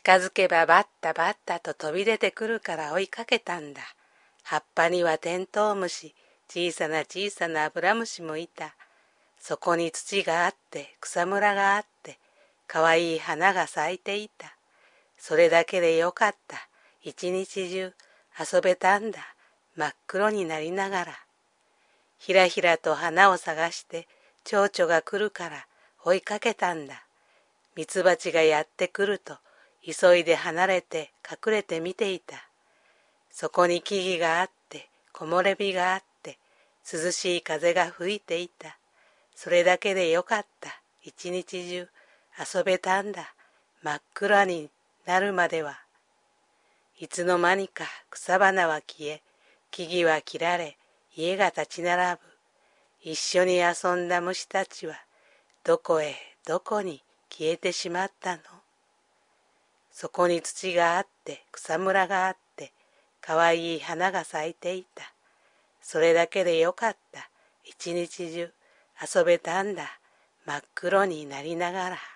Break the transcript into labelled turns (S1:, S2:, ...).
S1: づけばバッタバッタと飛び出てくるから追いかけたんだ。葉っぱにはテントウムシ、小さな小さなアブラムシもいた。そこに土があって草むらがあってかわいい花が咲いていた。それだけでよかった。一日中遊べたんだ。真っ黒になりながら。ひらひらと花を探して蝶々が来るから追いかけたんだ。ミツバチがやってくると急いで離れて隠れて見ていた。そこに木々があって木漏れ日があって涼しい風が吹いていた。それだけでよかった。一日中遊べたんだ。真っ暗になるまでは。いつの間にか草花は消え、木々は切られ、家が立ち並ぶ。一緒に遊んだ虫たちはどこへどこに消えてしまったの。そこに土があって草むらがあってかわいい花が咲いていた。それだけでよかった。一日中遊べたんだ。真っ黒になりながら。